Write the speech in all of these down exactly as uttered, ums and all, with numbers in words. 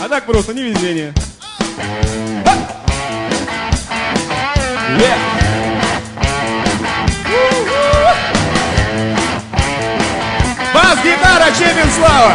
А так просто невезение. Yeah. Бас-гитара, Чепин Слава.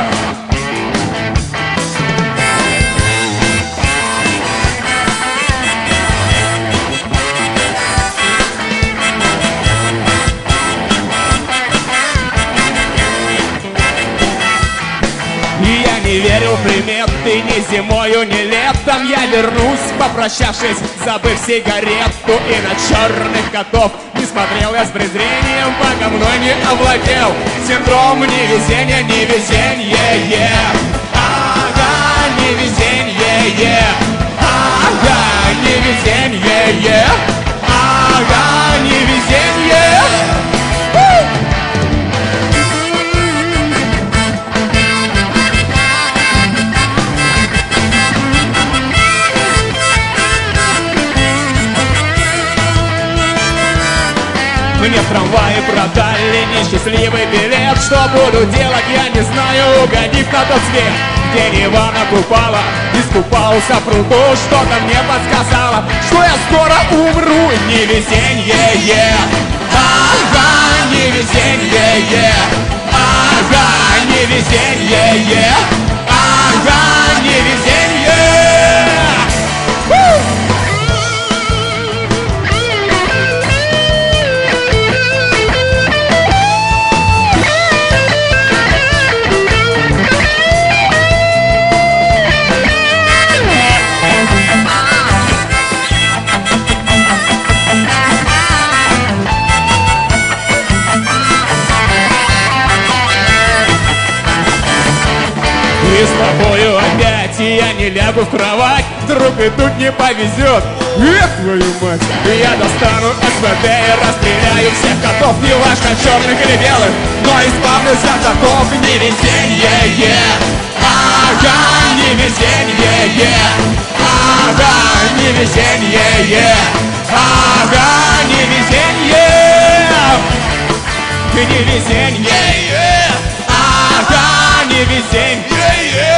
Не верю в приметы ни зимою, ни летом. Я вернусь, попрощавшись, забыв сигарету. И на черных котов не смотрел я с презрением, пока мной не овладел синдром невезения, невезенье, yeah. Ага, невезенье, yeah. Ага, невезенье, yeah. Ага, невезенье. Мне в трамвае продали несчастливый билет. Что буду делать, я не знаю, угодив на тот свет, где Нева накупала, искупался в пруду. Что-то мне подсказало, что я скоро умру. Невезенье, yeah. Ага, невезенье, yeah. Ага, невезенье, yeah. Ага, невезенье. И с тобою опять я не лягу в кровать. Вдруг и тут не повезет. Эх, твою мать. Я достану СВД и расстреляю всех котов, не важно, черных или белых, но избавлюсь от котов. Невезенье, yeah. Ага, невезенье, yeah. Ага, невезенье, yeah. Ага, невезенье. Невезенье, yeah. Ага, невезенье, yeah.